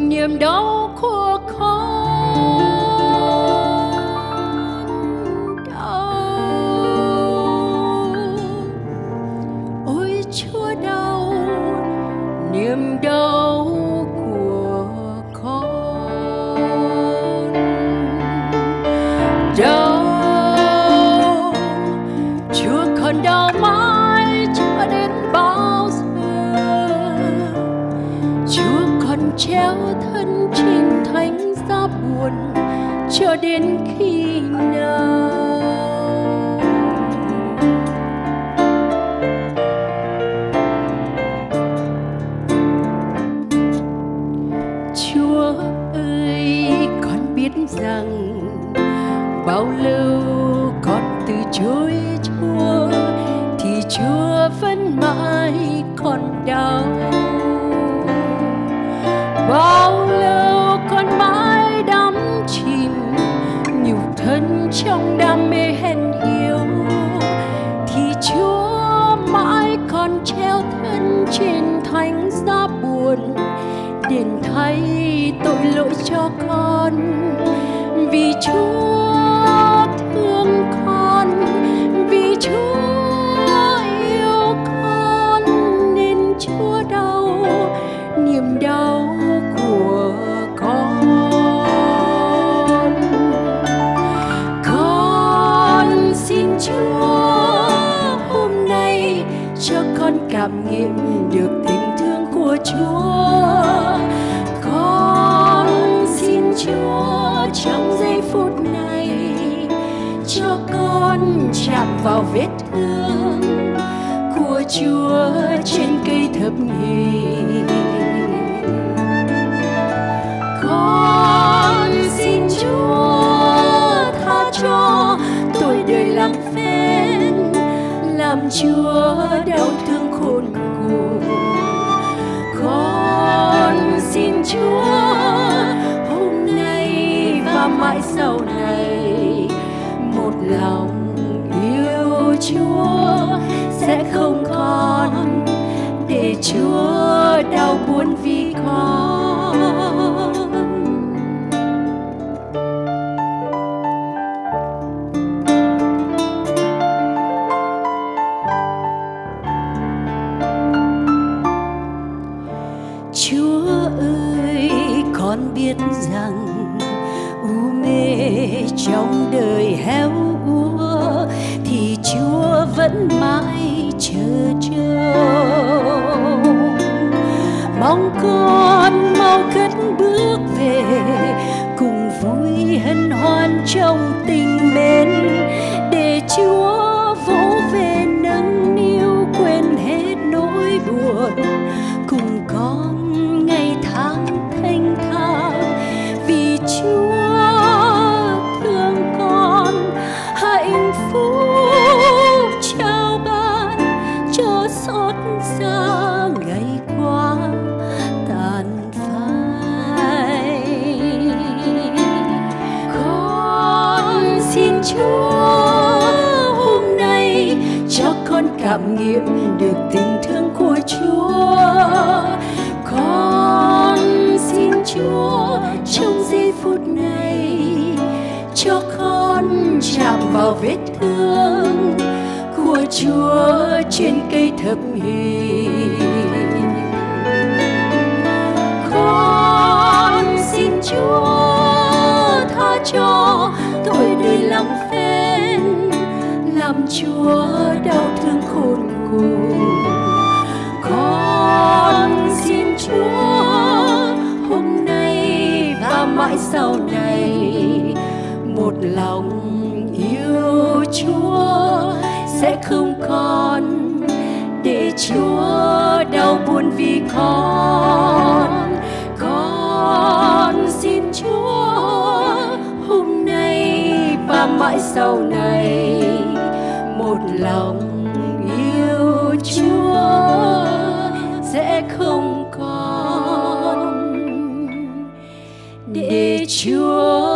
niềm đau của con đau. Ôi Chúa đau niềm đau của con đau. Chúa còn đau mãi cho đến bao giờ? Chúa còn treo thân trên thánh giá buồn cho đến khi nào? Chúa ơi, con biết rằng bao lâu con từ chối Chúa thì Chúa vẫn mãi còn đau. Bao lâu con mãi đắm chìm nhục thân trong đam mê hèn yếu thì Chúa mãi còn treo thân trên thánh giá buồn đền thay tội lỗi cho con. Vì Chúa thương con, vì Chúa yêu con nên Chúa đau niềm đau của con. Con xin Chúa hôm nay cho con cảm nghiệm được tình thương của Chúa. Con xin Chúa trong giây phút này cho con chạm vào vết thương của Chúa trên cây thập hình. Con xin Chúa tha cho tôi đời làm phen, làm Chúa đau thương khôn cùng. Con xin Chúa hôm nay và mãi sau này một lòng yêu Chúa sẽ không còn để Chúa đau buồn vì con. Chúa ơi, con biết rằng u mê trong đời héo úa thì Chúa vẫn mãi chờ trông. Mong con mau cất bước về cùng vui hân hoan trong tình mến để Chúa vỗ về nâng niu quên hết nỗi buồn cùng con ngày tháng thanh thang. Vì Chúa thương con hạnh phúc trao ban cho xót xa ngày qua tàn phai. Con xin Chúa hôm nay cho con cảm nghiệm được tình thương của Chúa. Con xin Chúa trong giây phút này cho con chạm vào vết thương của Chúa trên cây thập hình. Con xin Chúa tha cho tội đời làm phen, làm Chúa đau thương khôn cùng. Con xin Chúa hôm nay và mãi sau này một lòng yêu Chúa sẽ không còn để Chúa đau buồn vì con. Con xin Chúa hôm nay và mãi sau này một lòng yêu Chúa sẽ không còn để Chúa